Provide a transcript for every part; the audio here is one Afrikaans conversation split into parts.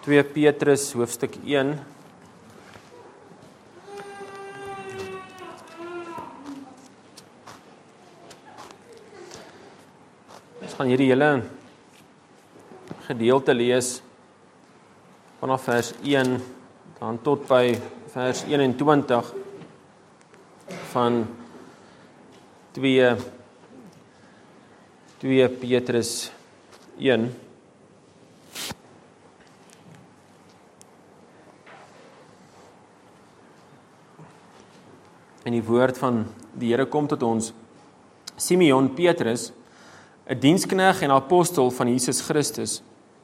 2 Petrus hoofstuk 1. Ons gaan hierdie hele gedeelte lees vanaf vers 1 dan tot by vers 21 van 2 Petrus 1. En die woord van die Here kom tot ons. Simeon Petrus, 'n diensknegt en apostel van Jesus Christus,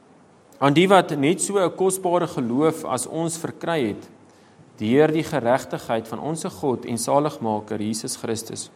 aan die wat net so 'n kosbare geloof as ons verkry het, deur die geregtigheid van onsse God en Saligmaker Jesus Christus.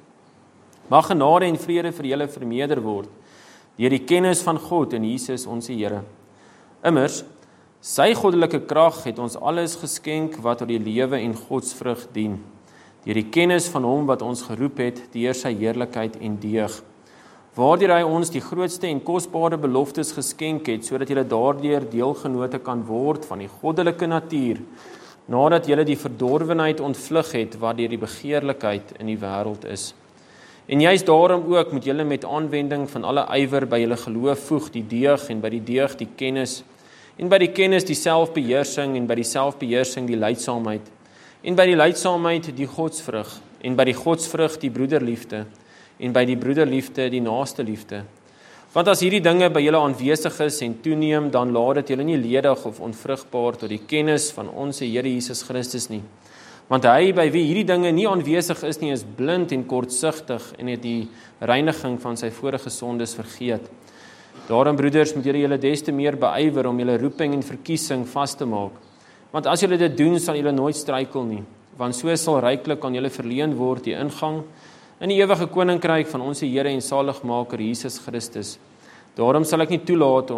Mag genade en vrede vir julle vermeerder word, deur die kennis van God en Jesus ons Here. Immers, sy goddelike krag het ons alles geskenk wat tot die lewe en godsvrug dien, deur die kennis van hom wat ons geroep het, deur sy heerlikheid en deug, waardeur hy ons die grootste en kosbare beloftes geskenk het, sodat julle daardeur deelgenote kan word van die goddelike natuur, nadat julle die verdorwenheid ontvlug het, wat deur die begeerlikheid in die wêreld is. En juist daarom ook moet julle met aanwending van alle ywer by julle geloof voeg die deug, en by die deug die kennis, en by die kennis die selfbeheersing, en by die selfbeheersing die lydsaamheid, en by die lydsaamheid die godsvrug, en by die godsvrug die broederliefde, en by die broederliefde die naaste liefde. Want as hierdie dinge by julle aanwesig is en toeneem, dan laat dit julle nie ledig of onvrugbaar tot die kennis van ons Here Jesus Christus nie. Want hy by wie hierdie dinge nie aanwesig is nie, is blind en kortsigtig en het die reiniging van sy vorige sondes vergeet. Daarom, broeders, moet julle des te meer beywer om julle roeping en verkiesing vas te maak. Want as julle dit doen, sal julle nooit struikel nie, want so sal ryklik aan julle verleen word die ingang in die ewige koninkryk van ons Here en Saligmaker Jesus Christus. Daarom sal ek nie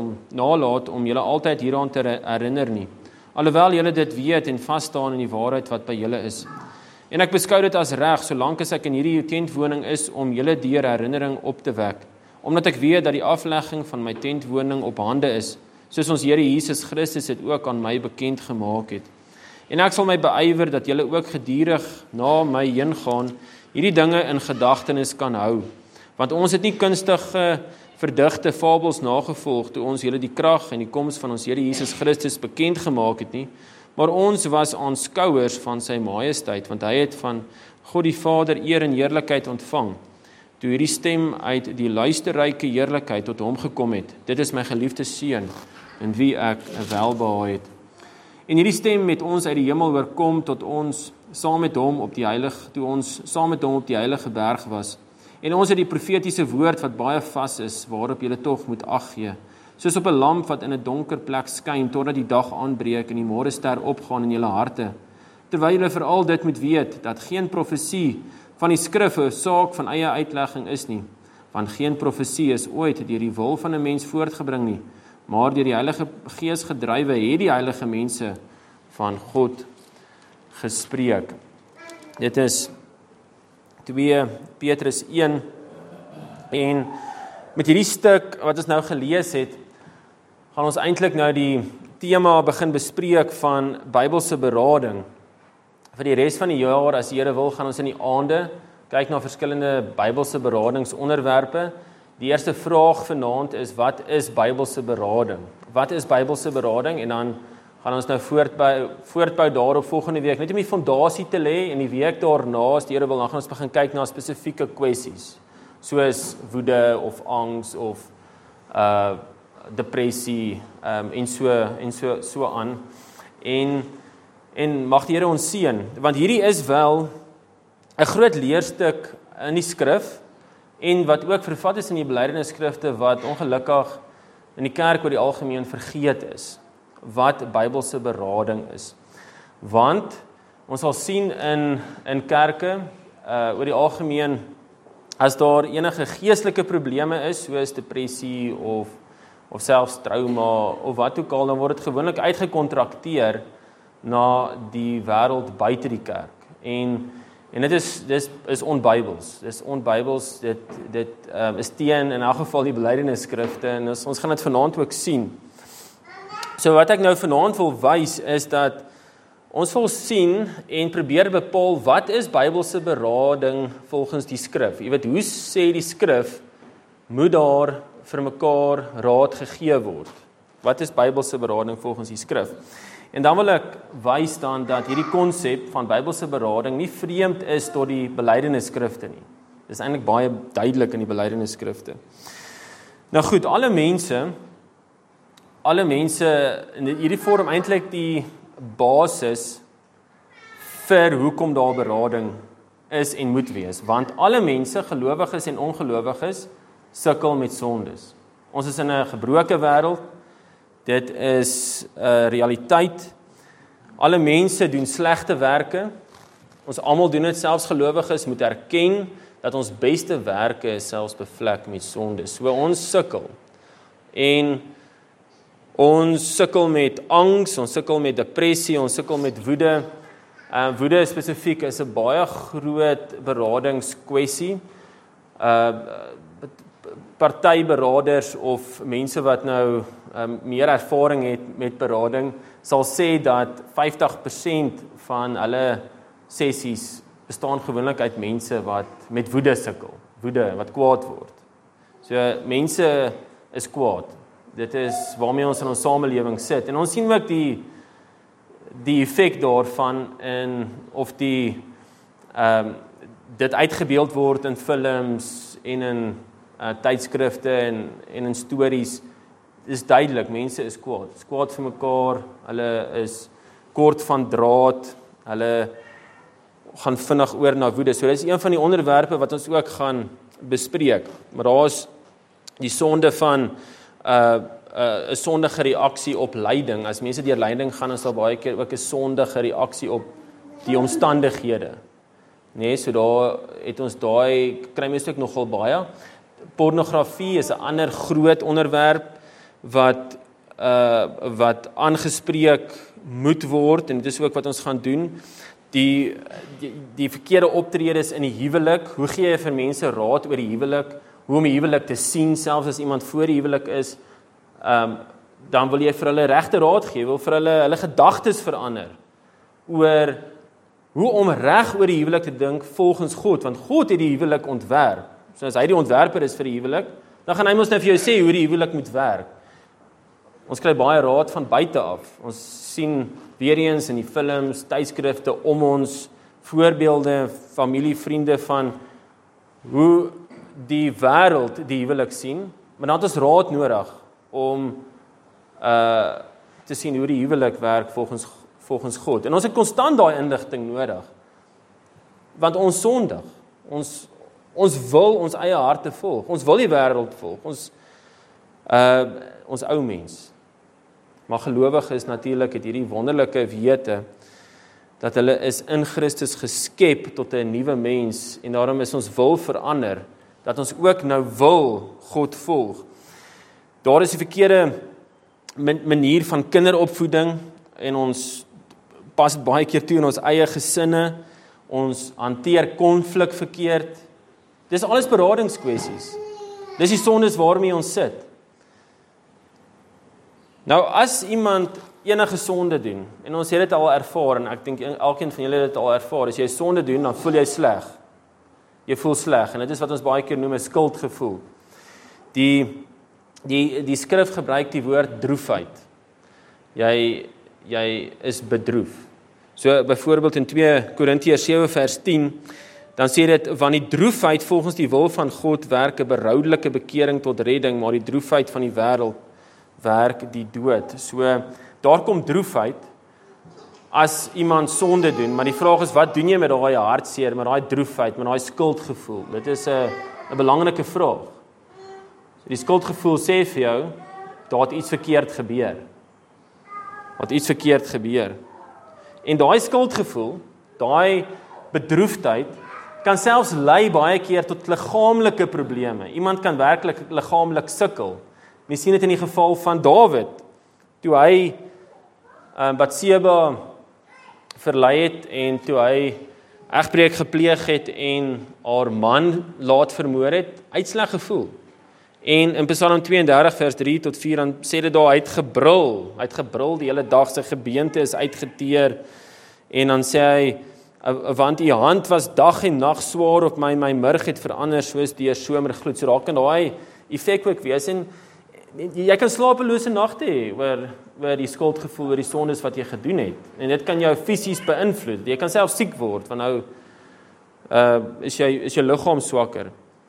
nalat om julle altyd hieraan te herinner nie, alhoewel julle dit weet en vasstaan in die waarheid wat by julle is. En ek beskou dit as reg, solank as ek in hierdie tentwoning is, om julle deur herinnering op te wek, omdat ek weet dat die aflegging van my tentwoning op hande is, soos ons Here Jesus Christus het ook aan my bekend gemaak het. En ek sal my beywer dat julle ook gedurig na my heen gaan, hierdie dinge in gedagtenis kan hou. Want ons het nie kunstige, verdigte fabels nagevolg, toe ons julle die krag en die koms van ons Here Jesus Christus bekend gemaak het nie, maar ons was aanskouers van sy majesteit, want hy het van God die Vader eer en heerlikheid ontvang, toe hierdie stem uit die luisterryke heerlikheid tot hom gekom het. Dit is my geliefde seun, in wie ek welbehae het. En hierdie stem het ons uit die hemel oorkom tot ons saam met hom op die heilige berg was. En ons het die profetiese woord wat baie vas is, waarop julle tog moet ag gee, soos op 'n lamp wat in 'n donker plek skyn, totdat die dag aanbreek en die môrester opgaan in julle harte. Terwyl julle veral dit moet weet, dat geen profesie van die skrif 'n saak van eie uitlegging is nie, want geen profesie is ooit deur die wil van 'n mens voortgebring nie, maar deur die Heilige Gees gedrywe het die heilige mense van God gespreek. Dit is 2 Petrus 1, en met hierdie stuk wat ons nou gelees het, gaan ons eintlik nou die tema begin bespreek van Bybelse berading. Vir die res van die jaar, as die Here wil, gaan ons in die aande kyk na verskillende Bybelse beradingsonderwerpe. Die eerste vraag vanaand is, wat is Bybelse berading? Wat is Bybelse berading? En dan gaan ons nou voortbou daarop volgende week, net om die fondasie te lê, en die week daarna, as die Here wil, dan gaan ons begin kyk na spesifieke kwessies, soos woede of angs of depressie en so aan. En mag die Here ons seën, want hierdie is wel 'n groot leerstuk in die skrif, en wat ook vervat is in die belydenisskrifte, wat ongelukkig in die kerk oor die algemeen vergeet is, wat Bybelse berading is. Want ons sal sien in kerke oor die algemeen, as daar enige geestelike probleme is, soos depressie of selfs trauma of wat ook al, dan word dit gewoonlik uitgekontrakteer na die wêreld buite die kerk. En dit is onbybels. Dis onbybels. Dit is teen in elk geval die belydenisskrifte, en ons gaan dit vanaand ook sien. So wat ek nou vanaand wil wys is dat ons wil sien en probeer bepaal wat is Bybelse berading volgens die skrif. Jy weet, hoe sê die skrif moet daar vir mekaar raad gegee word? Wat is Bybelse berading volgens die skrif? En dan wil ek wys dan dat hierdie konsep van Bybelse berading nie vreemd is tot die belydenisskrifte nie. Dit is eintlik baie duidelik in die belydenisskrifte. Nou goed, alle mense in hierdie vorm eintlik die basis vir hoekom daar berading is en moet wees, want alle mense, gelowiges en ongelowiges, sukkel met sondes. Ons is in 'n gebroke wêreld. Dit is 'n realiteit. Alle mense doen slegte werke. Ons almal doen dit, selfs gelowiges moet erken dat ons beste werke is selfs bevlek met sonde. So ons sukkel. En ons sukkel met angs, ons sukkel met depressie, ons sukkel met woede. Woede spesifiek is 'n baie groot beradingskwessie. Party beraders of mense wat nou meer ervaring het met berading, sal sê dat 50% van hulle sessies bestaan gewoonlik uit mense wat met woede sukkel, woede wat kwaad word. So mense is kwaad. Dit is waarmee ons in ons samelewing sit. En ons sien ook die effek daarvan in of dit uitgebeeld word in films en in tydskrifte en in stories. Is duidelik, mense is kwaad. Is kwaad vir mekaar, hulle is kort van draad, hulle gaan vinnig oor na woede. So dis een van die onderwerpe wat ons ook gaan bespreek. Maar daar's die sonde van 'n sondige reaksie op lyding. As mense deur lyding gaan, is daar baie keer ook 'n sondige reaksie op die omstandighede. Nee, so daar het ons kry mense ook nogal baie. Pornografie is 'n ander groot onderwerp wat aangespreek moet word, en dit is ook wat ons gaan doen. Die verkeerde optredes in die huwelik. Hoe gee jy vir mense raad oor die huwelik? Hoe om die huwelik te sien, selfs as iemand voor die huwelik is? Dan wil jy vir hulle regte raad gee, wil vir hulle gedagtes verander oor hoe om reg oor die huwelik te dink volgens God, want God het die huwelik ontwerp. So as hy die ontwerper is vir die huwelik, dan gaan hy mos nou vir jou sê hoe die huwelik moet werk. Ons kry baie raad van buite af. Ons sien weer eens in die films, tydskrifte om ons, voorbeelde, familie, vriende van hoe die wêreld die huwelik sien, maar dan het ons raad nodig om te sien hoe die huwelik werk volgens God. En ons het konstant daai inligting nodig. Want ons sondig. Ons wil ons eie harte volg. Ons wil die wêreld volg. Ons ou mens. Maar gelowiges natuurlik het hierdie wonderlike wete dat hulle is in Christus geskep tot 'n nuwe mens, en daarom is ons wil verander, dat ons ook nou wil God volg. Daar is 'n verkeerde manier van kinderopvoeding, en ons pas baie keer toe in ons eie gesinne. Ons hanteer konflik verkeerd. Dis alles beradingskwessies. Dis die sondes waarmee ons sit. Nou, as iemand enige sonde doen, en ons het dit al ervaar, en ek dink elkeen van julle het dit al ervaar, as jy sonde doen, dan voel jy sleg. Jy voel sleg, en dit is wat ons baie keer noem 'n skuldgevoel. Die skrif gebruik die woord droefheid. Jy is bedroef. So byvoorbeeld in 2 Korintiërs 7 vers 10, dan sê dit, want die droefheid volgens die wil van God werk 'n beroudelike bekering tot redding, maar die droefheid van die wêreld werk die dood. So daar kom droefheid as iemand sonde doen, maar die vraag is, wat doen jy met daai hartseer, met daai droefheid, met daai skuldgevoel? Dit is 'n belangrike vraag. So die skuldgevoel sê vir jou, daar het iets verkeerd gebeur. En daai skuldgevoel, daai bedroefdheid, kan selfs lei baie keer tot liggaamlike probleme. Iemand kan werklik liggaamlik sukkel. Mens sien dit in die geval van Dawid, toe hy Batseba verlei het, en toe hy egbreek gepleeg het en haar man laat vermoor het, hy het sleg gevoel. En in Psalm 32 vers 3 tot 4 dan sê dit daar, hy het gebrul die hele dag, sy gebeente is uitgeteer, en dan sê hy, want die hand was dag en nag swaar op my murg het verander soos deur somergloed. So daar kan daai effek ook wees, en jy kan slapelose nagte hê oor die skuldgevoel, oor die sondes wat jy gedoen het, en dit kan jou fisies beïnvloed, jy kan self siek word, want nou is jou liggaam swakker.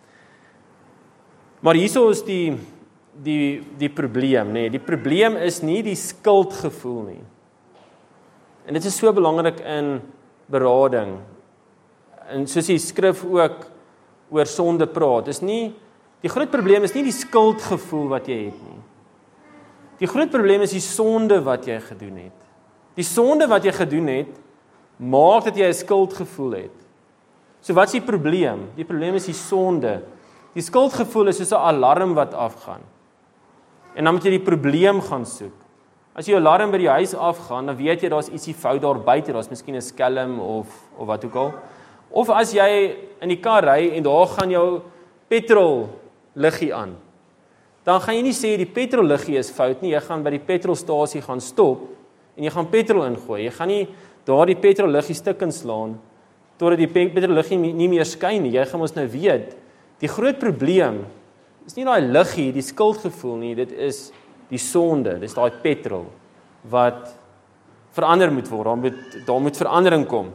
Maar hierso is die probleem, nee, die probleem is nie die skuldgevoel nie. En dit is so belangrik in berading. En soos die skrif ook oor sonde praat, die groot probleem is nie die skuldgevoel wat jy het nie. Die groot probleem is die sonde wat jy gedoen het. Die sonde wat jy gedoen het, maak dat jy 'n skuldgevoel het. So wat is die probleem? Die probleem is die sonde. Die skuldgevoel is soos 'n alarm wat afgaan. En dan moet jy die probleem gaan soek. As jou alarm by die huis afgaan, dan weet jy daar's ietsie fout daar buite, daar's miskien 'n skelm of wat ook al. Of as jy in die kar ry en daar gaan jou petrol liggie aan, dan gaan jy nie sê die petrol liggie is fout nie, jy gaan by die petrolstasie gaan stop en jy gaan petrol ingooi. Jy gaan nie daar die petrol liggie stuk inslaan totdat die petrol liggie nie meer skyn nie. Jy gaan ons nou weet, die groot probleem is nie daai liggie, die skuldgevoel nie, dit is die sonde, dis daai petrol wat verander moet word, daar moet verandering kom.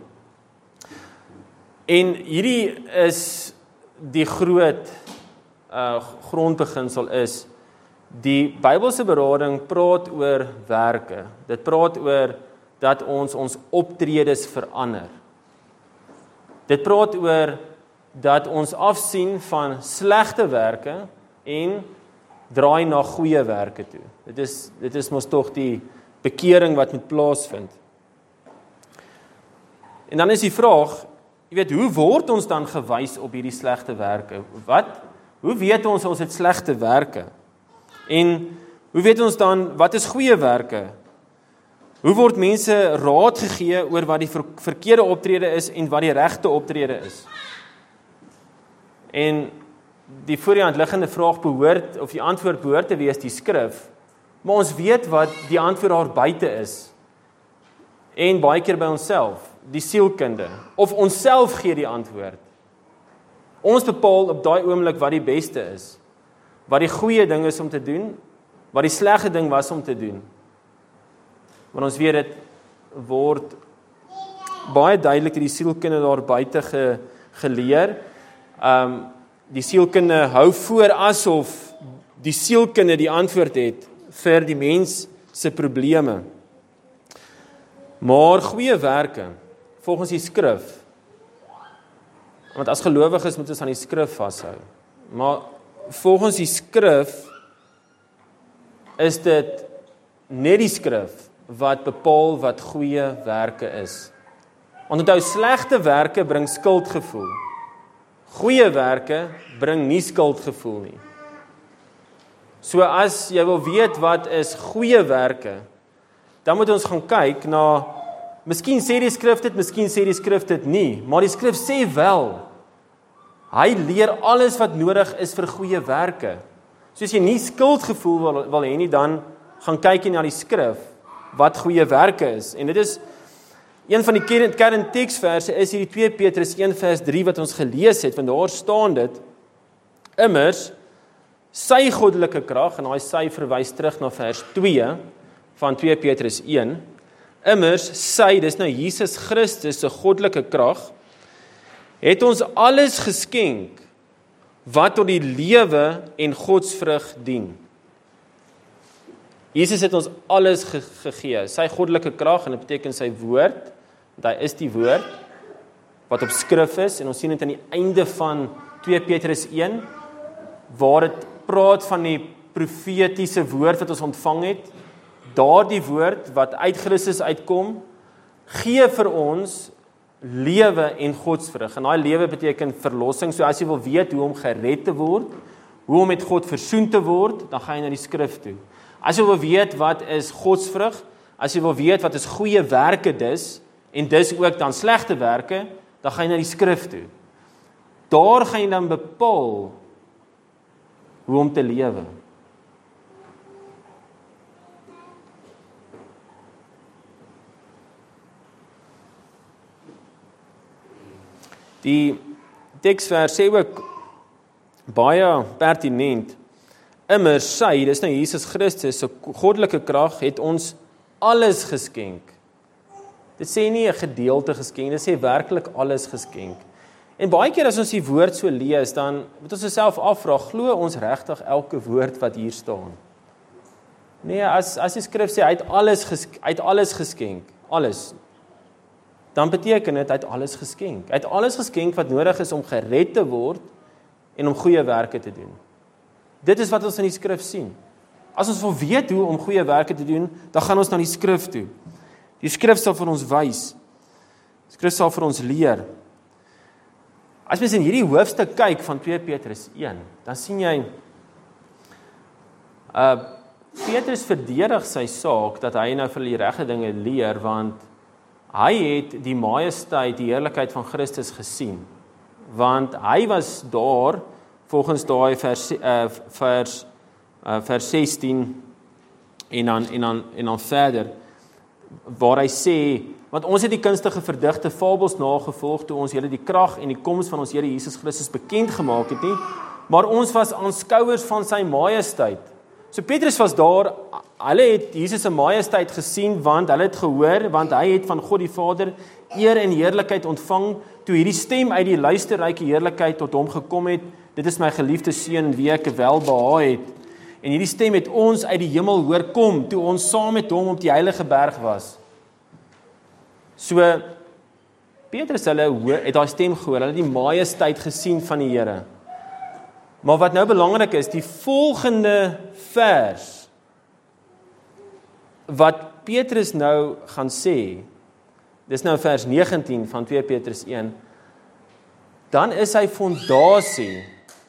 En hierdie is die groot grondbeginsel is, die Bybelse berading praat oor werke. Dit praat oor dat ons optredes verander. Dit praat oor dat ons afsien van slegte werke en draai na goeie werke toe. Dit is mos tog die bekering wat moet plaasvind. En dan is die vraag, hoe word ons dan gewys op hierdie slegte werke? Hoe weet ons het slegte werke? En hoe weet ons dan, wat is goeie werke? Hoe word mense raad gegee oor wat die verkeerde optrede is en wat die regte optrede is? En die voor die hand liggende vraag of die antwoord behoort te wees die skrif, maar ons weet wat die antwoord daar buite is. En baie keer by onsself, die sielkunde, of onsself gee die antwoord. Ons bepaal op daai oomblik wat die beste is, wat die goeie ding is om te doen, wat die slegte ding was om te doen. Want ons weet dit word baie duidelik die sielkunde daar buite geleer. Die sielkunde hou voor asof die sielkunde die antwoord het vir die mens se probleme. Maar goeie werke, volgens die skrif, want as gelowiges moet ons aan die skrif vashou, maar volgens die skrif is dit net die skrif wat bepaal wat goeie werke is. Want onthou, slegte werke bring skuldgevoel. Goeie werke bring nie skuldgevoel nie. So as jy wil weet wat is goeie werke, dan moet ons gaan kyk na, miskien sê die skrif dit, miskien sê die skrif dit nie, maar die skrif sê wel, hy leer alles wat nodig is vir goeie werke. So as jy nie skuldgevoel wil hê nie, dan gaan kyk jy na die skrif, wat goeie werke is. En dit is, een van die kernteksverse is hierdie 2 Petrus 1 vers 3 wat ons gelees het, want daar staan dit, immers, sy goddelike krag, en hy sy verwys terug na vers 2 van 2 Petrus 1, immers sy, dis nou Jesus Christus se goddelike krag, het ons alles geskenk wat tot die lewe en godsvrug dien. Jesus het ons alles gegee, sy goddelike krag, en dit beteken sy woord, want hy is die woord, wat op skrif is, en ons sien dit aan die einde van 2 Petrus 1, waar dit praat van die profetiese woord wat ons ontvang het, daardie woord wat uit Christus uitkom, gee vir ons lewe en godsvrug. En daai lewe beteken verlossing. So as jy wil weet hoe om gered te word, hoe om met God versoen te word, dan gaan jy na die skrif toe. As jy wil weet wat is godsvrug, as jy wil weet wat is goeie werke dis, en dis ook dan slegte werke, dan gaan jy na die skrif toe. Daar gaan jy dan bepaal hoe om te lewe. Die teksvers sê ook baie pertinent, immers sy, dis nou Jesus Christus, se goddelike krag het ons alles geskenk. Dit sê nie 'n gedeelte geskenk, dit sê werklik alles geskenk. En baie keer as ons die woord so lees, dan moet ons osself afvra, glo ons regtig elke woord wat hier staan? Nee, as die skrif sê, hy het alles geskenk, alles, dan beteken dit, hy het alles geskenk. Hy het alles geskenk wat nodig is om gered te word en om goeie werke te doen. Dit is wat ons in die skrif sien. As ons wil weet hoe om goeie werke te doen, dan gaan ons na die skrif toe. Die skrif sal vir ons wys. Die skrif sal vir ons leer. As mens in hierdie hoofstuk kyk van 2 Petrus 1, dan sien jy, Petrus verdedig sy saak, dat hy nou vir die regte dinge leer, want hy het die majesteit, die heerlikheid van Christus gesien. Want hy was daar, volgens daai vers 16 en dan verder, waar hy sê, want ons het die kunstige verdigte fabels nagevolg, toe ons julle die krag en die koms van ons Here Jesus Christus bekend gemaak het nie, maar ons was aanskouers van sy majesteit. So Petrus was daar, hulle het Jesus se majesteit gesien, want hulle het gehoor, want hy het van God die Vader eer en heerlikheid ontvang, toe hierdie stem uit die luisterryke heerlikheid tot hom gekom het, dit is my geliefde seun in wie ek welbehae het. En hierdie stem het ons uit die hemel hoor kom, toe ons saam met hom op die heilige berg was. So, Petrus het daai stem gehoor, hulle het die majesteit gesien van die Here. Maar wat nou belangrik is, die volgende vers, wat Petrus nou gaan sê, dis nou vers 19 van 2 Petrus 1, dan is sy fondasie,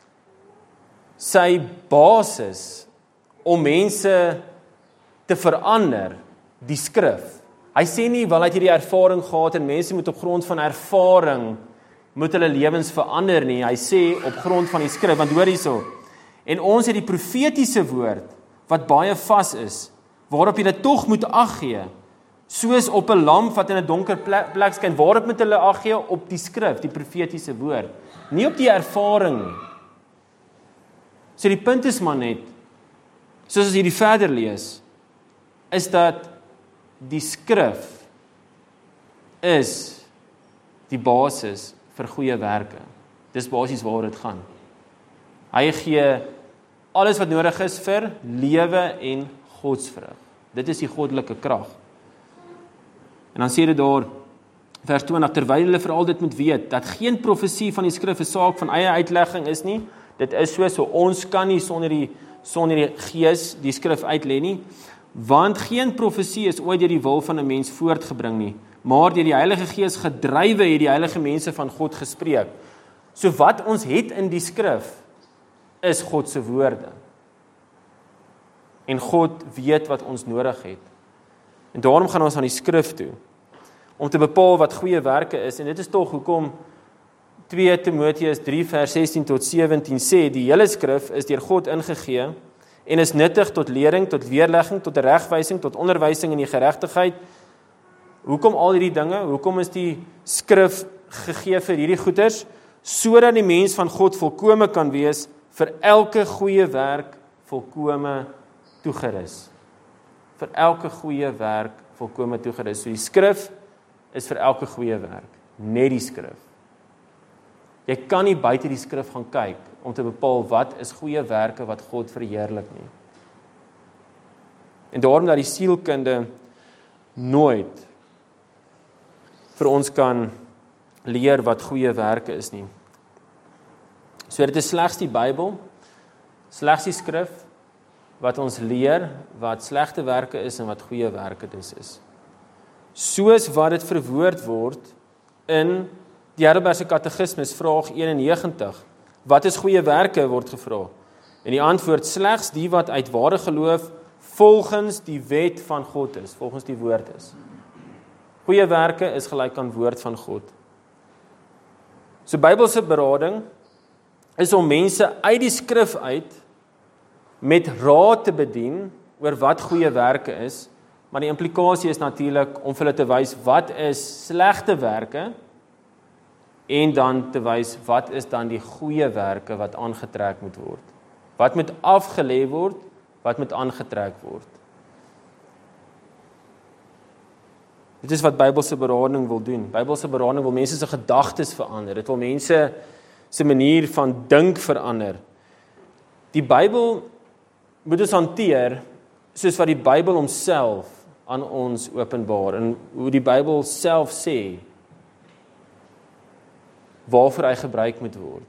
sy basis, om mense te verander, die skrif. Hy sê nie, wel hy het hierdie ervaring gehad, en mense moet op grond van ervaring, moet hulle lewens verander nie, hy sê op grond van die skrif, want hoor hierso, en ons het die profetiese woord, wat baie vas is, waarop jy dit tog moet ag gee, soos op 'n lamp wat in 'n donker plek skyn, waarop moet hulle ag gee? Op die skrif, die profetiese woord, nie op die ervaring nie. So die punt is maar net, soos as jy die verder lees, is dat die skrif is die basis vir goeie werke. Dis basies waaroor dit gaan. Hy gee alles wat nodig is vir lewe en godsvrug. Dit is die goddelike krag. En dan sê dit daar, vers 20, terwyl hulle veral dit moet weet, dat geen profesie van die skrif 'n saak van eie uitlegging is nie, dit is so ons kan nie sonder die gees die skrif uitlê nie, want geen profesie is ooit deur die wil van 'n mens voortgebring nie, maar deur die Heilige Gees gedrywe het die heilige mense van God gespreek. So wat ons het in die skrif, is God se woorde. En God weet wat ons nodig het. En daarom gaan ons aan die skrif toe, om te bepaal wat goeie werke is, en dit is tog hoekom 2 Timoteus 3 vers 16 tot 17 sê, die hele skrif is deur God ingegee, en is nuttig tot lering, tot weerlegging, tot regwysing, tot onderwysing in die geregtigheid. Hoekom al hierdie dinge? Hoekom is die skrif gegee vir hierdie goeders? Sodat die mens van God volkome kan wees, vir elke goeie werk volkome toegerus. Vir elke goeie werk volkome toegerus. So die skrif is vir elke goeie werk, net die skrif. Jy kan nie buite die skrif gaan kyk, om te bepaal wat is goeie werke wat God verheerlik nie. En daarom dat die sielkunde nooit vir ons kan leer wat goeie werke is nie. So dit is slegs die Bybel, slegs die skrif, wat ons leer, wat slegte werke is en wat goeie werke dus is. Soos wat dit verwoord word in die Heidelbergse Katekismus, vraag 91, wat is goeie werke, word gevra. En die antwoord, slegs die wat uit ware geloof, volgens die wet van God is, volgens die woord is. Goeie werke is gelyk aan woord van God. So Bybelse berading is om mense uit die skrif uit met raad te bedien oor wat goeie werke is, maar die implikasie is natuurlik om vir hulle te wys wat is slegte werke en dan te wys wat is dan die goeie werke wat aangetrek moet word. Wat moet afgelê word, wat moet aangetrek word. Dit is wat Bybelse berading wil doen. Bybelse berading wil mense se gedagtes verander. Dit wil mense se manier van dink verander. Die Bybel moet ons hanteer soos wat die Bybel homself aan ons openbaar en hoe die Bybel self sê waarvoor hy gebruik moet word.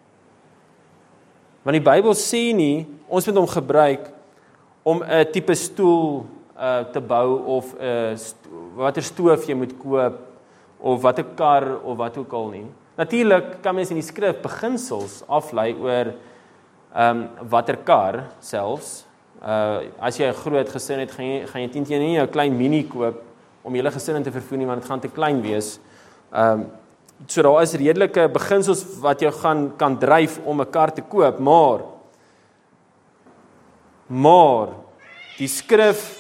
Want die Bybel sê nie, ons moet hom gebruik om 'n tipe stoel te bou of watter stoof jy moet koop of watter kar of wat ook al nie. Natuurlik kan mens in die skrif beginsels aflei oor watter kar selfs. As jy 'n groot gesin het, gaan jy teen nie 'n klein mini koop om julle gesin te vervoer nie, want dit gaan te klein wees. So daar is redelike beginsels wat jou kan dryf om 'n kar te koop, maar die skrif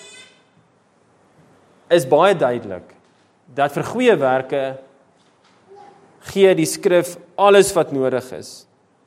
is baie duidelik dat vir goeie werke gee die skrif alles wat nodig is.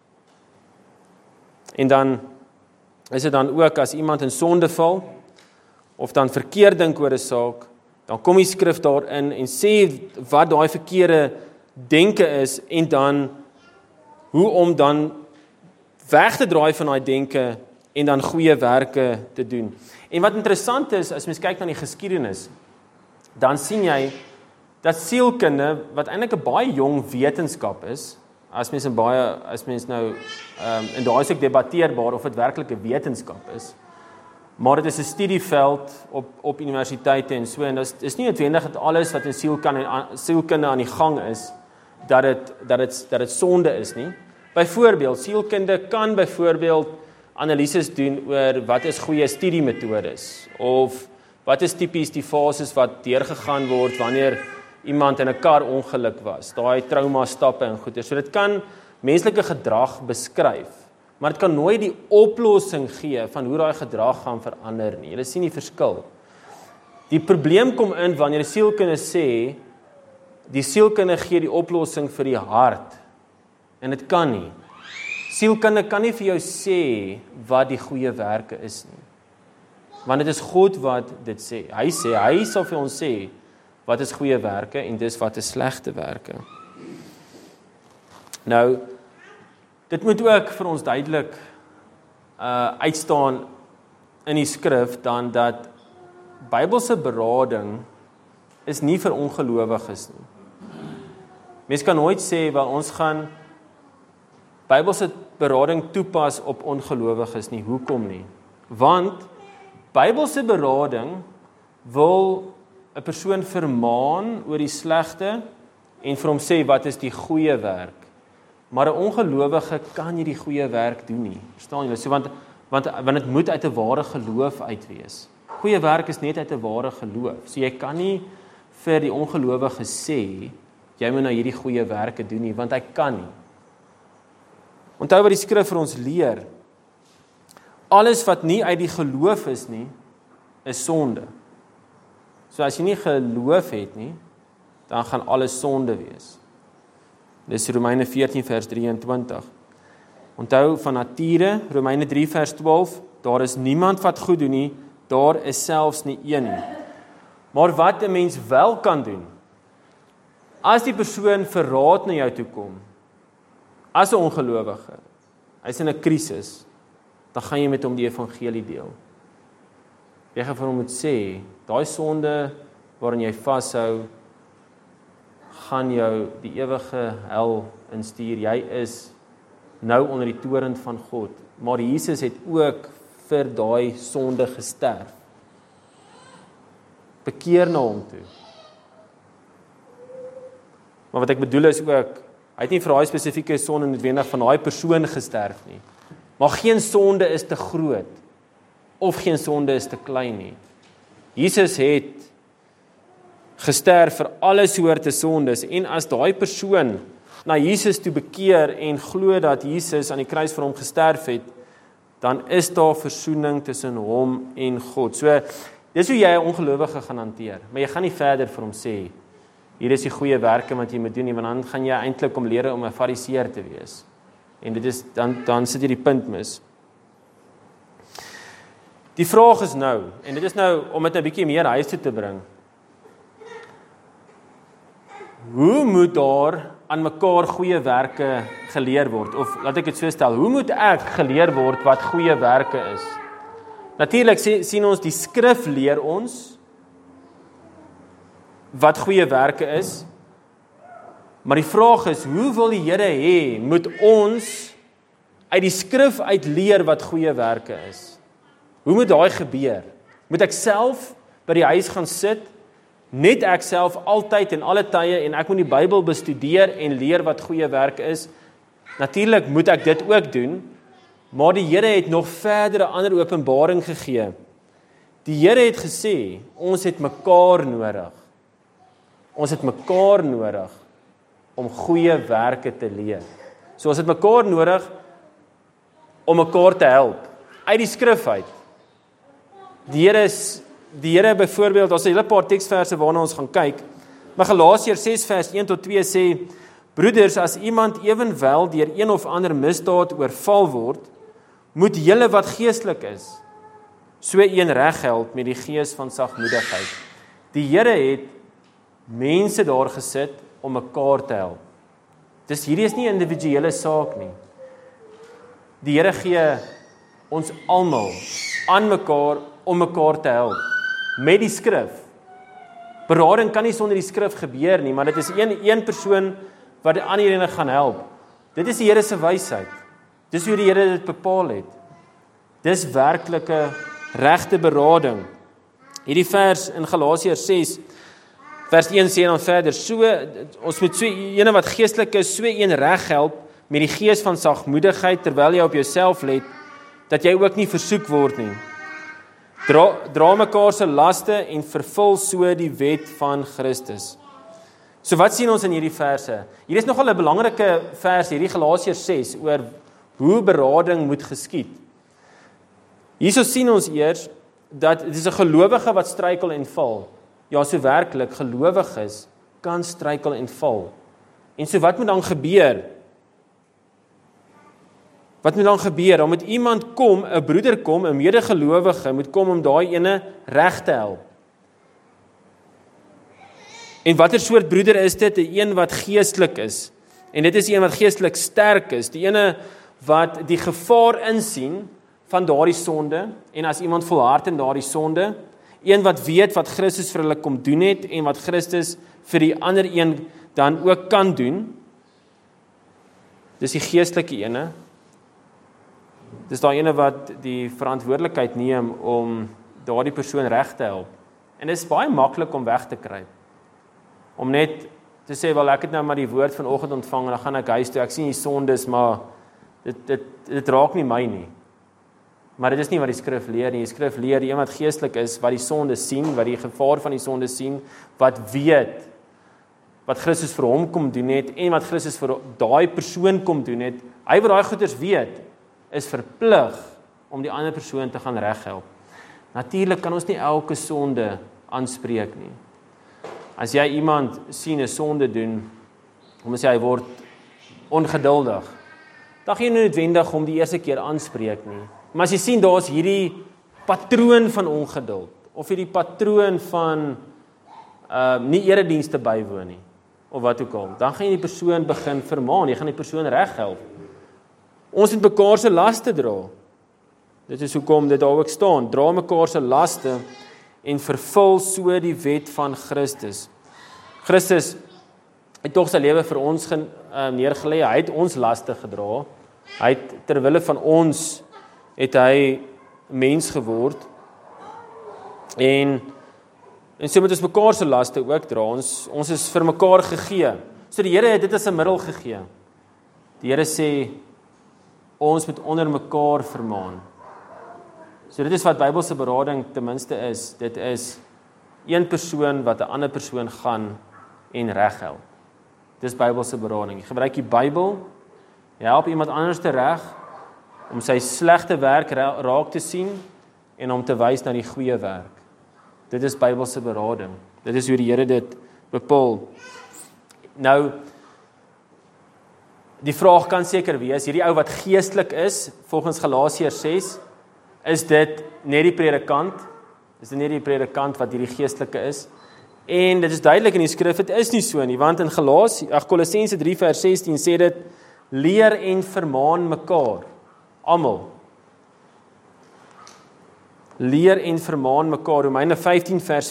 En dan is dit dan ook as iemand in sonde val of dan verkeerd dink oor 'n saak, dan kom die skrif daarin en sê wat daai verkeerde denke is en dan hoe om dan weg te draai van daai denke en dan goeie werke te doen. En wat interessant is, as mens kyk na die geskiedenis, dan sien jy dat sielkunde, wat eintlik 'n baie jong wetenskap is, as mens nou, en daar is ook debatteerbaar of dit werklik 'n wetenskap is, maar dit is 'n studieveld op universiteite en so, en dit is nie noodwendig dat alles wat in sielkunde aan die gang is, dat dit sonde is nie. Byvoorbeeld, sielkunde kan byvoorbeeld analises doen oor wat is goeie studiemetodes, of wat is tipies die fases wat deurgegaan word wanneer iemand in 'n kar ongeluk was, daai trauma stappe en goeie. So dit kan menslike gedrag beskryf, maar dit kan nooit die oplossing gee van hoe daai gedrag gaan verander nie. Julle sien die verskil. Die probleem kom in wanneer die sielkunde sê, die sielkunde gee die oplossing vir die hart, en dit kan nie. Sielkunde kan nie vir jou sê wat die goeie werke is nie, want dit is God wat dit sê. Hy sal vir ons sê wat is goeie werke en dis wat is slegte werke. Nou, dit moet ook vir ons duidelik uitstaan in die skrif dan dat Bybelse berading is nie vir ongelowiges nie. Mens kan nooit sê, wel ons gaan Bybelse berading toepas op ongelowiges nie. Hoekom nie? Want Bybelse berading wil 'n persoon vermaan oor die slegte en vir hom sê wat is die goeie werk. Maar 'n ongelowige kan nie die goeie werk doen nie. Verstaan julle? So want dit moet uit 'n ware geloof uit wees. Goeie werk is net uit 'n ware geloof. So jy kan nie vir die ongelowige sê jy moet nou hierdie goeie werke doen nie, want hy kan nie. Onthou wat die skrif vir ons leer. Alles wat nie uit die geloof is nie, is sonde. So as jy nie geloof het nie, dan gaan alles sonde wees. Dis Romeine 14 vers 23. Onthou van nature, Romeine 3 vers 12, daar is niemand wat goed doen nie, daar is selfs nie een nie. Maar wat 'n mens wel kan doen, as die persoon vir raad na jou toe kom, as 'n ongelowige, hy's in 'n krisis, dan gaan jy met hom die evangelie deel. Jy gaan vir hom moet sê, daai sonde waarin jy vashou, gaan jou die ewige hel instuur. Jy is nou onder die toorn van God. Maar Jesus het ook vir daai sonde gesterf. Bekeer na hom toe. Maar wat ek bedoel is ook, hy het nie vir daai spesifieke sonde noodwendig van daai persoon gesterf nie. Maar geen sonde is te groot of geen sonde is te klein nie. Jesus het gesterf vir alle soorte sondes en as daai persoon na Jesus toe bekeer en glo dat Jesus aan die kruis vir hom gesterf het, dan is daar versoening tussen hom en God. So, dis hoe jy 'n ongelowige gaan hanteer, maar jy gaan nie verder vir hom sê, hier is die goeie werke wat jy moet doen nie, want dan gaan jy eintlik om leer om 'n fariseer te wees. En dit is, dan sit jy die punt mis. Die vraag is nou, en dit is nou om dit 'n bietjie meer huis toe te bring, hoe moet daar aan mekaar goeie werke geleer word? Of laat ek dit so stel, hoe moet ek geleer word wat goeie werke is? Natuurlik sien ons die skrif leer ons wat goeie werke is, maar die vraag is, hoe wil die Here hê, moet ons uit die skrif uit leer wat goeie werke is? Hoe moet daai gebeur? Moet ek self by die huis gaan sit, net ek self altyd en alle tye, en ek moet die Bybel bestudeer en leer wat goeie werke is? Natuurlik moet ek dit ook doen, maar die Here het nog verder 'n ander openbaring gegee. Die Here het gesê, ons het mekaar nodig. Ons het mekaar nodig om goeie werke te leer. So ons het mekaar nodig om mekaar te help. Uit die skrif uit. Die Here byvoorbeeld, daar's 'n hele paar teksverse waarna ons gaan kyk, maar Galasiërs 6 vers 1 tot 2 sê, broeders, as iemand ewenwel deur een of ander misdaad oorval word, moet julle wat geestelik is, so een reghelp met die gees van sagmoedigheid. Die Here het mense daar gesit om mekaar te help. Dis hierdie is nie 'n individuele saak nie. Die Here gee ons almal aan mekaar om mekaar te help met die skrif. Berading kan nie sonder die skrif gebeur nie, maar dit is een persoon wat die ander ene gaan help. Dit is die Here se wysheid. Dis hoe die Here dit bepaal het. Dis werklike regte berading. Hierdie vers in Galasiërs 6 vers 1 sê dan verder, so ons moet so ene wat geestelik is, so een reg help met die gees van sagmoedigheid terwyl jy op jouself let, dat jy ook nie versoek word nie. Dra mekaar se laste en vervul so die wet van Christus. So wat sien ons in hierdie verse? Hier is nogal 'n belangrike vers, hierdie Galasiërs 6, oor hoe berading moet geskied. Hierso sien ons eers, dat dit is 'n gelowige wat struikel en val. Ja, so werklik, gelowiges kan struikel en val. En so wat moet dan gebeur? Wat moet dan gebeur? Dan moet iemand kom, 'n broeder kom, 'n medegelowige, moet kom om daai ene reg te help. En watter soort broeder is dit? 'n Een wat geestelik is. En dit is een wat geestelik sterk is. Die ene wat die gevaar insien van daardie sonde, en as iemand volhard in daardie sonde, een wat weet wat Christus vir hulle kom doen het, en wat Christus vir die ander een dan ook kan doen. Dis die geestelike ene. Dis daai ene wat die verantwoordelikheid neem om daardie persoon reg te help. En dit is baie maklik om weg te kry. Om net te sê, wel ek het nou maar die woord vanoggend ontvang en dan gaan ek huis toe, ek sien die sondes, maar dit raak nie my nie. Maar dit is nie wat die skrif leer nie. Die skrif leer die een wat geestelik is, wat die sonde sien, wat die gevaar van die sonde sien, wat weet wat Christus vir hom kom doen het en wat Christus vir daai persoon kom doen het. Hy wat daai goeders weet, is verplig om die ander persoon te gaan reghelp. Natuurlik kan ons nie elke sonde aanspreek nie. As jy iemand sien 'n sonde doen, om sê hy word ongeduldig, dan gaan jy nie noodwendig om die eerste keer aanspreek nie. Maar as jy sien daar's hierdie patroon van ongeduld, of hierdie patroon van nie eredienste bywoon nie, of wat ook al, dan gaan jy die persoon begin vermaan, jy gaan die persoon reghelp. Ons moet mekaar se laste dra. Dit is hoekom dit daar ook staan, dra mekaar se laste en vervul so die wet van Christus. Christus het tog sy lewe vir ons neergelê, hy het ons laste gedra, hy het terwille van ons het hy mens geword, en so moet ons mekaar se laste ook dra, ons is vir mekaar gegee, so die Here het dit as 'n middel gegee. Die Here sê, ons moet onder mekaar vermaan. So dit is wat Bybelse berading ten minste is, dit is een persoon wat 'n ander persoon gaan en reghelp. Dis Bybelse berading. Jy gebruik die Bybel, jy help iemand anders te reg, om sy slegte werk raak te sien en om te wys na die goeie werk. Dit is Bybelse berading. Dit is hoe die Here dit bepaal. Nou, die vraag kan seker wees, hierdie ou wat geestelik is, volgens Galasiërs 6, is dit net die predikant? Is dit net die predikant wat hierdie geestelike is? En dit is duidelik in die skrif, dit is nie so nie, want in Kolossense 3 vers 16 sê dit, leer en vermaan mekaar, almal. Leer en vermaan mekaar, Romeine 15 vers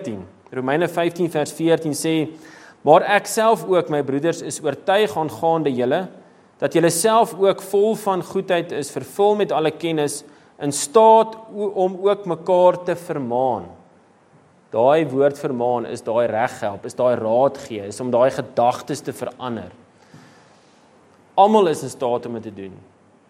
14 sê, maar ek self ook, my broeders, is oortuig aangaande julle, dat julle self ook vol van goedheid is, vervul met alle kennis, in staat om ook mekaar te vermaan. Daai woord vermaan is daai reghelp, is daai raad gee, is om daai gedagtes te verander. Almal is in staat om dit te doen.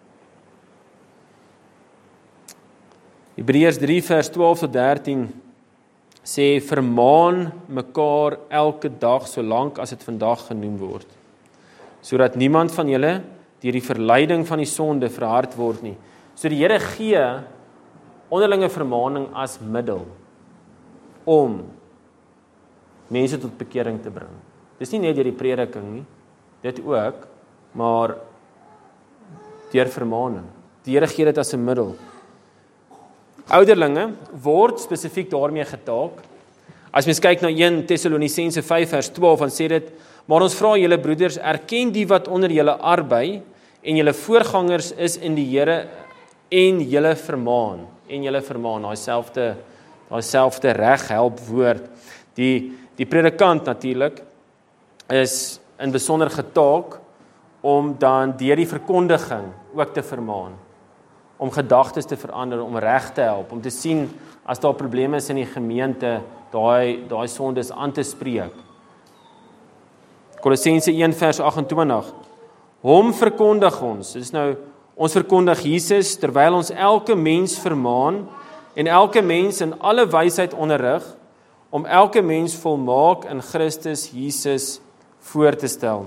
Hebreërs 3 vers 12 tot 13 sê, vermaan mekaar elke dag, solank as dit vandag genoem word, sodat niemand van julle deur die verleiding van die sonde verhard word nie. So die Here gee onderlinge vermaaning as middel om mense tot bekering te bring. Dis nie net deur die prediking nie, dit ook, maar deur vermaaning. Die Here gee dit as 'n middel. Ouderlinge word spesifiek daarmee getaak. As mens kyk na 1 Tessalonisense 5 vers 12, dan sê dit, maar ons vra julle broeders, erken die wat onder julle arbei en julle voorgangers is in die Here en julle vermaan, daai selfde reghelp woord. Die predikant natuurlik is in besonder getaak om dan deur die verkondiging ook te vermaan, om gedagtes te verander, om reg te help, om te sien as daar probleme is in die gemeente, daai sondes aan te spreek. Kolossense 1 vers 28. Hom verkondig ons. Dis nou, ons verkondig Jesus terwyl ons elke mens vermaan en elke mens in alle wysheid onderrig om elke mens volmaak in Christus Jesus voor te stel.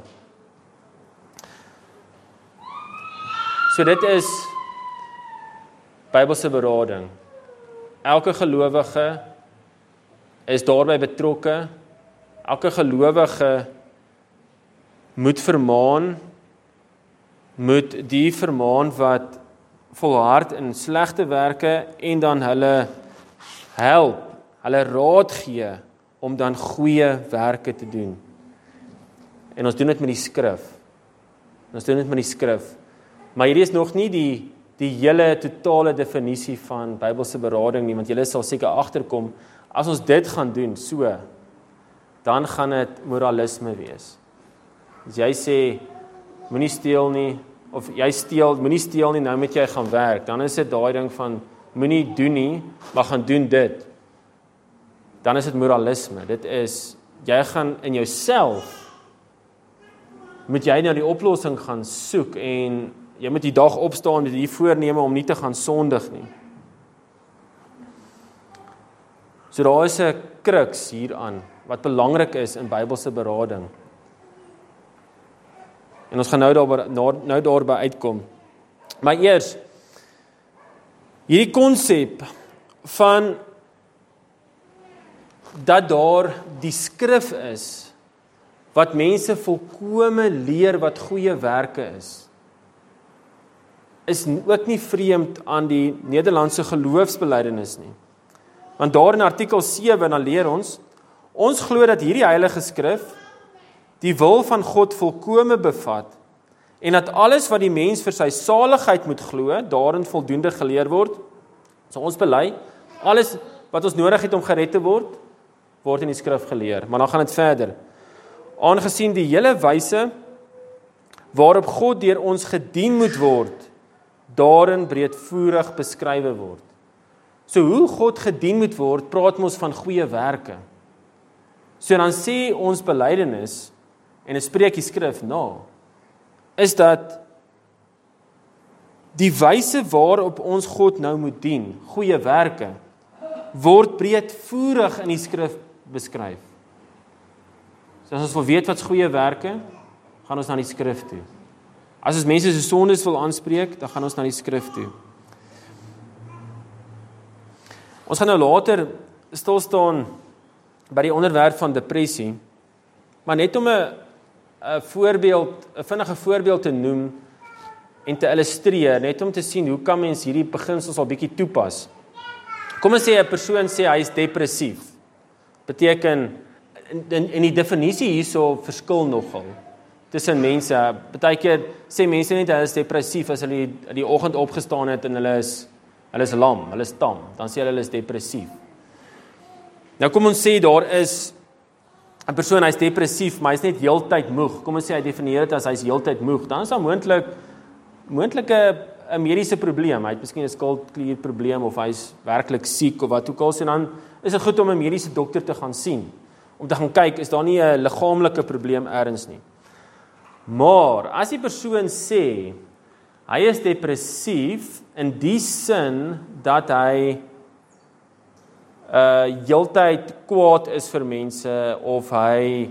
So dit is Bybelse berading. Elke gelowige is daarbey betrokke. Elke gelowige moet vermaan, moet die vermaan wat volhard in slegte werke en dan hulle help, hulle raad gee om dan goeie werke te doen. En ons doen dit met die skrif. Maar hierdie is nog nie die hele totale definisie van Bybelse berading nie, want julle sal seker agterkom, as ons dit gaan doen, so, dan gaan dit moralisme wees. As jy sê, moenie steel nie, of jy steel, moenie steel nie, nou moet jy gaan werk, dan is dit daai ding van, moenie doen nie, maar gaan doen dit. Dan is dit moralisme. Dit is, jy gaan in jouself, moet jy na die oplossing gaan soek, en jy moet die dag opstaan met die voorneme om nie te gaan sondig nie. So daar is 'n kruks hieraan, wat belangrik is in Bybelse berading. En ons gaan nou daarby uitkom. Maar eers, hierdie konsep van dat daar die skrif is, wat mense volkome leer wat goeie werke is ook nie vreemd aan die Nederlandse geloofsbelijdenis nie. Want daar in artikel 7, dan leer ons glo dat hierdie heilige skrif die wil van God volkome bevat, en dat alles wat die mens vir sy saligheid moet glo, daarin voldoende geleer word. So ons bely, alles wat ons nodig het om gered te word in die skrif geleer. Maar dan gaan dit verder. Aangesien die hele wyse waarop God deur ons gedien moet word, daarin breedvoerig beskrywe word. So hoe God gedien moet word, praat ons van goeie werke. So dan sê ons belydenis, en 'n spreek die skrif na, is dat die wyse waarop ons God nou moet dien, goeie werke, word breedvoerig in die skrif beskryf. So as ons wil weet wat goeie werke, gaan ons na die skrif toe. As ons mense se sondes wil aanspreek, dan gaan ons na die skrif toe. Ons gaan nou later stil staan by die onderwerp van depressie, maar net om 'n vinnige voorbeeld te noem en te illustreer, net om te sien hoe kan mens hierdie beginsels al bietjie toepas. Kom ons sê 'n persoon sê hy is depressief. Beteken en die definisie hierso verskil nogal tussen mense. Partykeer sê mense net hulle is depressief as hulle die oggend opgestaan het en hulle is lam, hulle is tam, dan sê hulle is depressief. Nou kom ons sê daar is 'n persoon, hy is depressief, maar hy is net heeltyd moeg. Kom ons sê hy definieer dit as hy is heeltyd moeg. Dan is daar moontlik 'n mediese probleem. Hy het miskien 'n skildklierprobleem of hy is werklik siek of wat ook al. En dan is dit goed om 'n mediese dokter te gaan sien, om te gaan kyk, is daar nie 'n liggaamlike probleem ergens nie. Maar as die persoon sê hy is depressief in die sin dat hy heeltyd kwaad is vir mense, of hy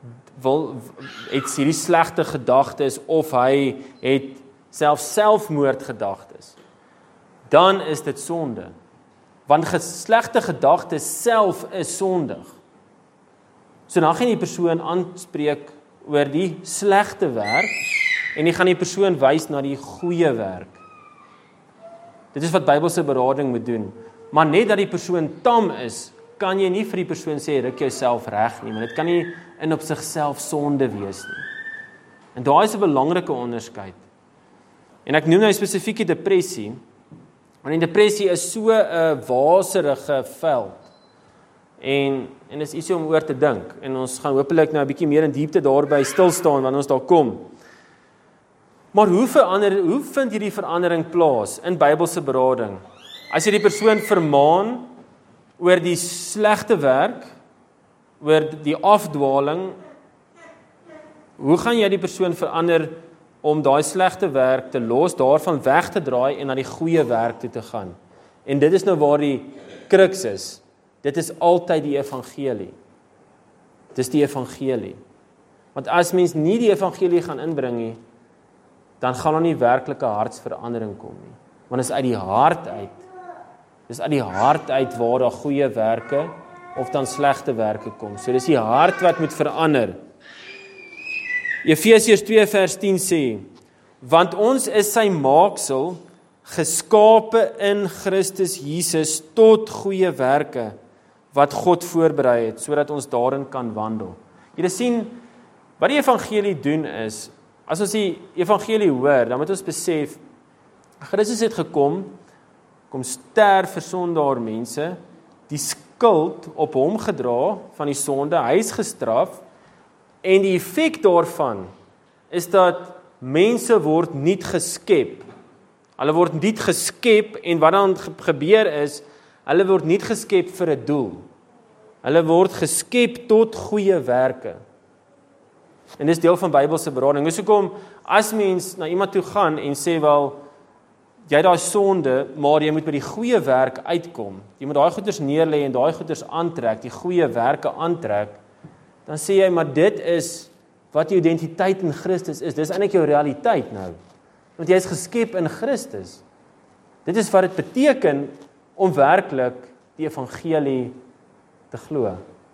het hierdie slegte gedagtes, of hy het selfmoordgedagtes, dan is dit sonde. Want slegte gedagtes self is sondig. So dan gaan die persoon aanspreek oor die slegte werk, en die gaan die persoon wys na die goeie werk. Dit is wat Bybelse berading moet doen. Maar net dat die persoon tam is, kan jy nie vir die persoon sê, ruk jouself reg nie, want dit kan nie in op sigself sonde wees nie. En daar is 'n belangrike onderskeid. En ek noem nou spesifiek die depressie, want die depressie is so 'n waserige veld. En is iets om oor te dink. En ons gaan hopelik nou 'n bietjie meer in diepte daarby stil staan wanneer ons daar kom. Maar hoe vind hierdie verandering plaas in Bybelse berading? As jy die persoon vermaan oor die slegte werk, oor die afdwaling, hoe gaan jy die persoon verander om daai slegte werk te los, daarvan weg te draai en na die goeie werk toe te gaan? En dit is nou waar die crux is. Dit is altyd die evangelie. Dis die evangelie. Want as mens nie die evangelie gaan inbring nie, dan gaan daar nie werklike hartsverandering kom nie. Want dit is uit die hart uit. Dis uit die hart uit waar daar goeie werke of dan slegte werke kom. So dis die hart wat moet verander. Efesiërs 2 vers 10 sê, want ons is sy maaksel, geskape in Christus Jesus tot goeie werke, wat God voorberei het, sodat ons daarin kan wandel. Julle sien, wat die evangelie doen is, as ons die evangelie hoor, dan moet ons besef, Christus het kom sterf vir sondaar mense, die skuld op hom gedra van die sonde, hy is gestraf, en die effek daarvan is dat mense word nuut geskep. Hulle word nuut geskep, en wat dan gebeur is, hulle word nuut geskep vir 'n doel. Hulle word geskep tot goeie werke. En dis deel van Bybelse berading. Dis hoekom as mens na iemand toe gaan en sê, wel, jy het daai sonde, maar jy moet by die goeie werk uitkom. Jy moet daai goeders neerlê en daai goeders aantrek, die goeie werke aantrek. Dan sê jy, maar dit is wat jou identiteit in Christus is. Dis eintlik jou realiteit nou. Want jy is geskep in Christus. Dit is wat dit beteken om werklik die evangelie te glo.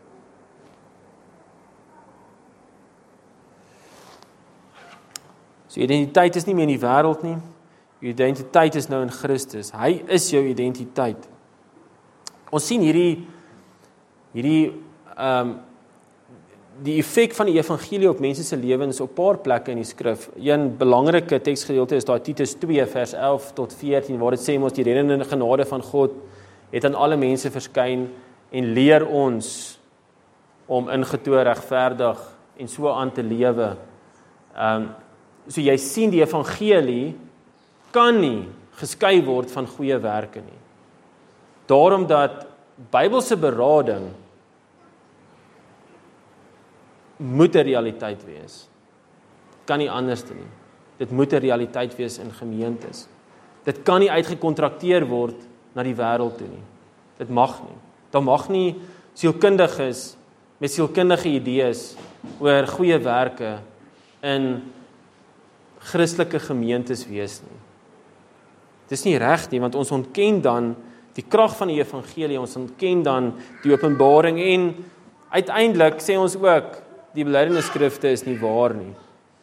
So identiteit is nie meer in die wêreld nie. Jou identiteit is nou in Christus. Hy is jou identiteit. Ons sien die effek van die evangelie op mense se lewens op 'n paar plekke in die skrif. Een belangrike teksgedeelte is daai Titus 2 vers 11 tot 14 waar dit sê ons die reddende genade van God het aan alle mense verskyn en leer ons om ingetoe regverdig en so aan te lewe. So jy sien die evangelie kan nie geskei word van goeie werke nie. Daarom dat Bybelse berading moet 'n realiteit wees. Kan nie anders nie. Dit moet 'n realiteit wees in gemeentes. Dit kan nie uitgekontrakteer word na die wêreld toe nie. Dit mag nie. Daar mag nie sielkundiges met sielkundige idees oor goeie werke in Christelike gemeentes wees nie. Dis nie reg nie, want ons ontken dan die krag van die evangelie, ons ontken dan die openbaring en uiteindelik sê ons ook, die belydenis skrifte is nie waar nie.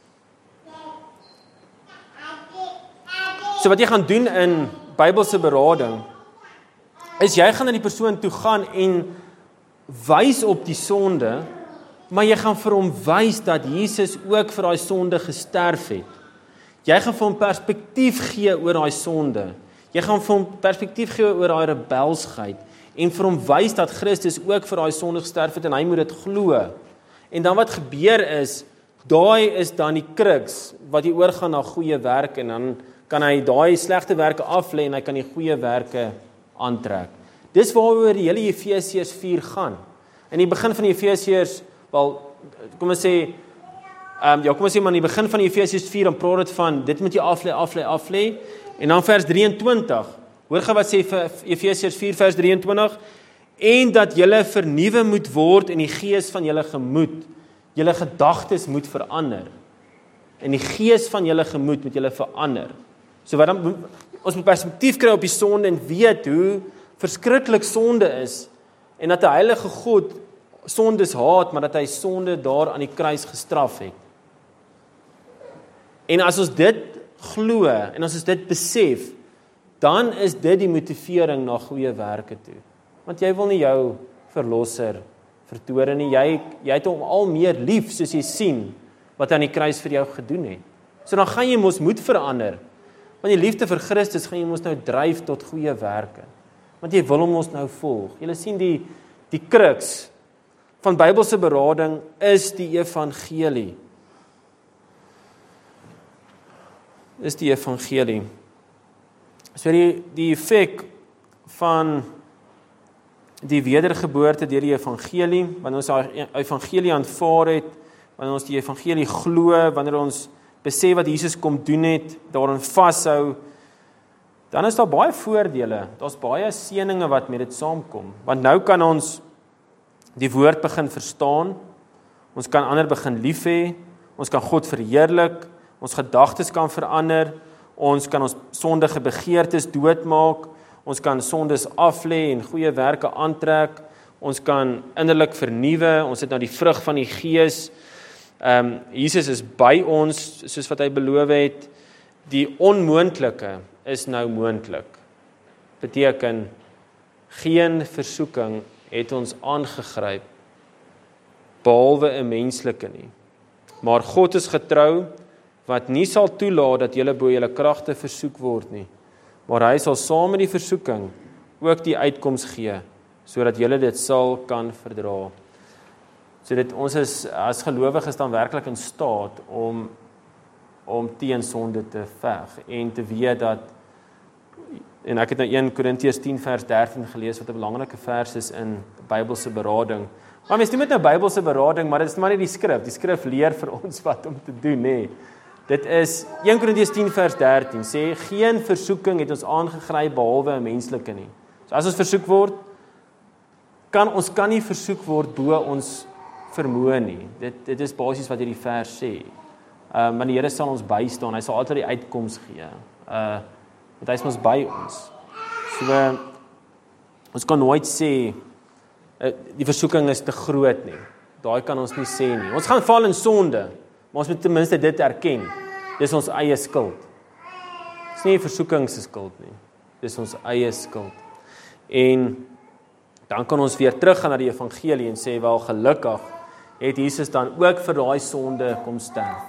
So wat jy gaan doen in Bybelse berading, is jy gaan na die persoon toe gaan en wys op die sonde, maar jy gaan vir hom wys dat Jesus ook vir daai sonde gesterf het. Jy gaan vir hom perspektief gee oor daai sonde. Jy gaan vir hom perspektief gee oor daai rebelsheid en vir hom wys dat Christus ook vir daai sonde gesterf het en hy moet dit glo. En dan wat gebeur is, daai is dan die kruks wat jy oorgaan na goeie werke en dan kan hy daai slegte werke aflê en hy kan die goeie werke aantrek. Dis waaroor die hele Efesiërs 4 gaan. In die begin van die Efesiërs, kom ons sê maar in die begin van die Efesiërs 4 dan praat dit van dit moet jy aflê en dan vers 23. Hoor gou wat sê Efesiërs 4 vers 23 en dat julle vernuwe moet word in die gees van julle gemoed. Julle gedagtes moet verander. In die gees van julle gemoed moet julle verander. So wat dan ons moet perspektief kry op die sonde en weet hoe verskriklik sonde is en dat 'n heilige God sondes haat, maar dat hy sonde daar aan die kruis gestraf het. En as ons dit glo en as ons dit besef, dan is dit die motivering na goeie werke toe. Want jy wil nie jou verlosser vertoore nie, jy het hom al meer lief soos jy sien wat hy aan die kruis vir jou gedoen het. So dan gaan jy mos moet verander. Want die liefde vir Christus gaan jy mos nou dryf tot goeie werke. Want jy wil hom ons nou volg. Julle sien die kruks van Bybelse berading is die evangelie. Is die evangelie. So die effek van die wedergeboorte deur die evangelie, wanneer ons die evangelie aanvaar het, wanneer ons die evangelie glo, wanneer ons besef wat Jesus kom doen het, daarin vashou, dan is daar baie voordele, daar's baie seëninge wat met dit saamkom, want nou kan ons die woord begin verstaan, ons kan ander begin lief hê, ons kan God verheerlik, ons gedagtes kan verander, ons kan ons sondige begeertes doodmaak, ons kan sondes aflê en goeie werke aantrek, ons kan innerlik vernuwe, ons het nou die vrug van die Gees, Jesus is by ons, soos wat hy beloof het, die onmoontlike is nou moontlik. Beteken, geen versoeking het ons aangegryp, behalwe 'n menslike nie. Maar God is getrou, wat nie sal toelaat dat julle bo julle kragte versoek word nie, maar hy sal saam met die versoeking ook die uitkoms gee, sodat julle dit sal kan verdra. So ons is as gelowiges dan werklik in staat om teen sonde te veg en te weet dat, en ek het nou 1 Korintiërs 10 vers 13 gelees wat 'n belangrike vers is in Bybelse berading. Maar mens doen met nou Bybelse berading, maar dit is maar nie die skrif leer vir ons wat om te doen, nê. Dit is 1 Korintiërs 10 vers 13 sê, geen versoeking het ons aangegryp behalwe 'n menslike nie. So as ons versoek word, ons kan nie versoek word bo ons vermoë nie. Dit is basies wat hierdie vers sê. Maar die Here sal ons bystaan, hy sal altyd die uitkoms gee. Want hy is ons by ons. So, ons kan nooit sê, die versoeking is te groot nie. Daai kan ons nie sê nie. Ons gaan val in sonde, maar ons moet ten minste dit erken. Dis ons eie skuld. Dis nie versoeking se skuld nie. Dis ons eie skuld. En dan kan ons weer teruggaan na die evangelie en sê, wel gelukkig het Jesus dan ook vir daai sonde kom sterf.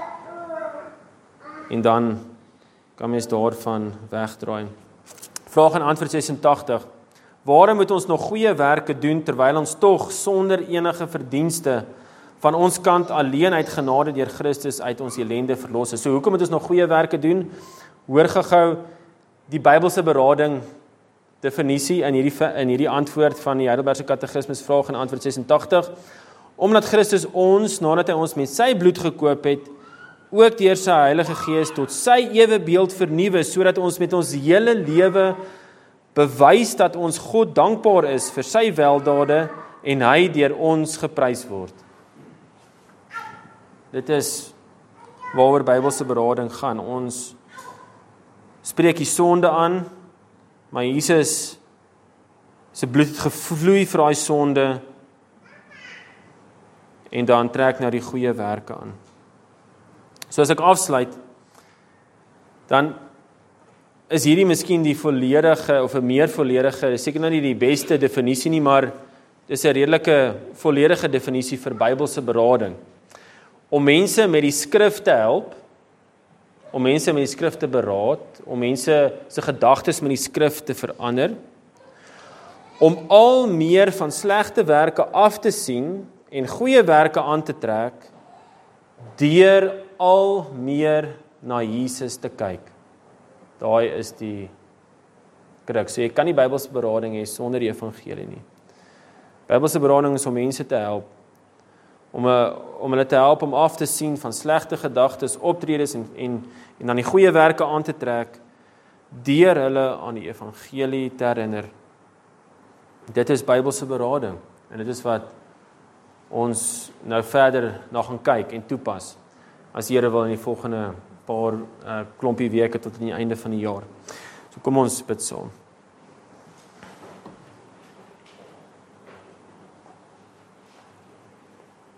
En dan kan mens daarvan wegdraai. Vraag en antwoord 86. Waarom moet ons nog goeie werke doen terwyl ons tog sonder enige verdienste van ons kant alleen uit genade deur Christus uit ons ellende verlos is? So hoekom moet ons nog goeie werke doen? Hoor gou die Bybelse berading definisie in hierdie antwoord van die Heidelbergse Katekismes vraag en antwoord 86. Omdat Christus ons, nadat hy ons met sy bloed gekoop het, ook deur sy Heilige Gees tot sy ewebeeld vernuwe, sodat ons met ons hele lewe bewys dat ons God dankbaar is vir sy weldade en hy deur ons geprys word. Dit is waaroor Bybelse berading gaan. Ons spreek die sonde aan, maar Jesus se bloed het gevloei vir daai sonde en dan trek na die goeie werke aan. So as ek afsluit, dan is hierdie miskien die volledige of 'n meer volledige, seker nou nie die beste definisie nie, maar dis 'n redelike volledige definisie vir Bybelse berading. Om mense met die skrif te help, om mense met die skrif te beraad, om mense se gedagtes met die skrif te verander, om al meer van slegte werke af te sien en goeie werke aan te trek, deur al meer na Jesus te kyk. Daai is die kruk. So jy kan nie Bybelse berading hê sonder die evangelie nie. Bybelse berading is om mense te help, om hulle te help om af te sien van slegte gedagtes, optredes en dan die goeie werke aan te trek, deur hulle aan die evangelie te herinner. Dit is Bybelse berading, en dit is wat ons nou verder na gaan kyk en toepas, as die Here wil in die volgende paar klompie weke tot aan die einde van die jaar. So kom ons bid saam.